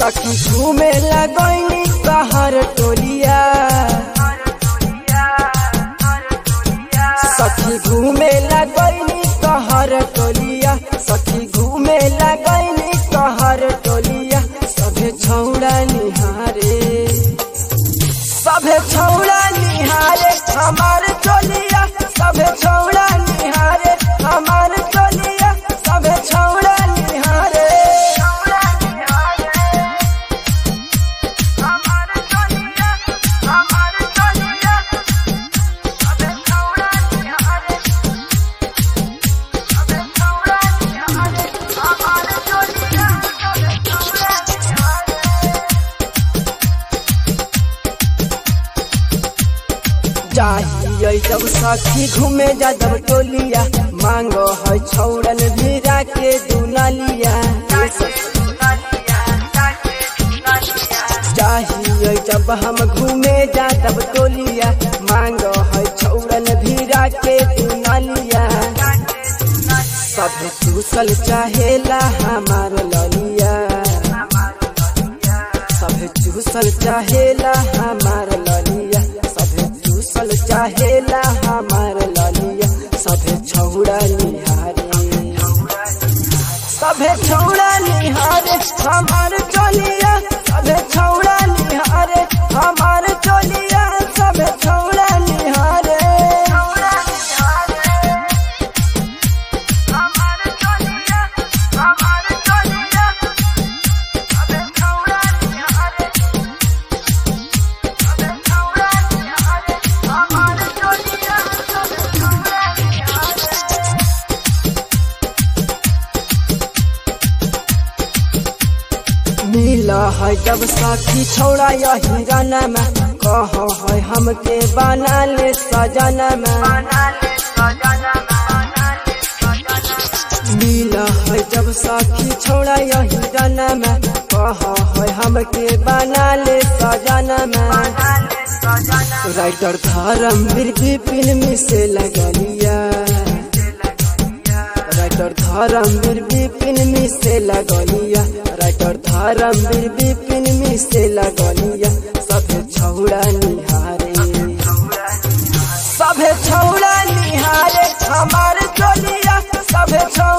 सखी घूमे लगैनी कहर टोलिया, सखी घूमे लगैनी कहर टोलिया, सखी घूमे लगैनी कहर टोलिया। सभे छौड़ा निहारे, सभे छौड़ा निहारे हमार टोलिया, सभे छौड़ा निहारे हमार टोलिया, सभे छौड़ा निहारे। चाहिए जब सखी घूमे जादव टोलिया, मांगो है छौड़न भिरा के दुनालिया। चाहिए जब हम घूमे जादव टोलिया, मांगो है छौड़न भिरा के दुनालिया। सब चूसल चाहेला हमार ललिया, सब चूसल चाहेला हमार ललिया, चूसल चाहेला हमार ललिया। सभे छौड़ा निहारे, सभे छौड़ा निहारे हमार टोलिया, सभे छौड़ा निहारे हमार टोलिया, सभे छौड़ा निहारे। मिला है जब सखी छौड़ा यही गाना, कह है हमके बना ले सजना में। मिला है जब सखी छौड़ा यही गाना, कह है हमके बना ले सजना में। राइटर धर्मवीर विपिन में से लगलिया, राइटर धर्मवीर विपिन में से लगलिया, राइटर धर्मवीर विपिन में से लगलिया। सभे छौड़ा निहारे, सभे छौड़ा निहारे हमार टोलिया, सभे छौड़ा